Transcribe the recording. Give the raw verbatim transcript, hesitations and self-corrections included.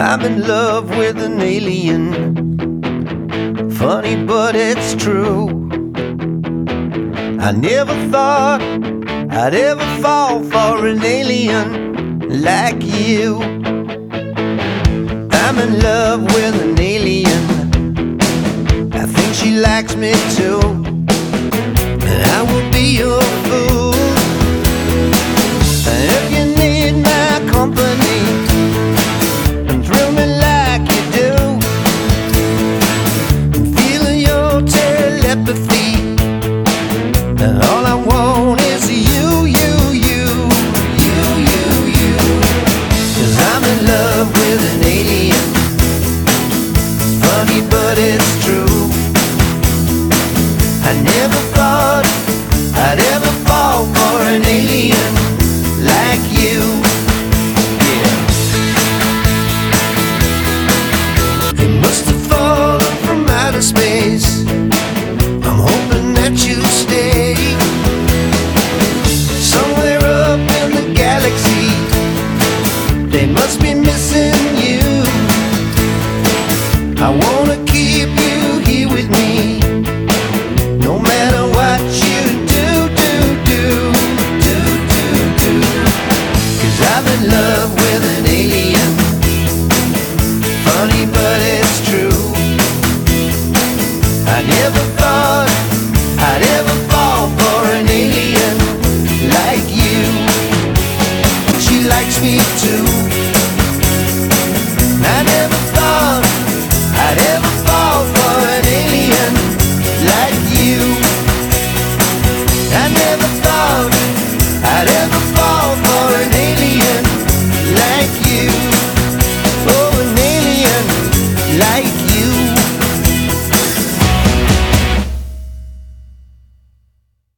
I'm in love with an alien. Funny, but it's true. I never thought I'd ever fall for an alien like you. I'm in love with an alien. I think she likes me too. And I will be your fool if you need my company and thrill me like you do. Feeling your telepathy, and all I want is you, you, you, you, you, you. 'Cause I'm in love with an alien. It's funny, but it's true. I never thought I'd ever fall for an alien like you. Yeah. You must have fallen from outer space. I'm hoping that you stay somewhere up in the galaxy. They must be missing you. I wanna keep you here with me, no matter what you do, do, do, do, do, do. 'Cause I'm in love with an alien. Funny, but it's true. I never thought I'd ever fall for an alien like you. She likes me too.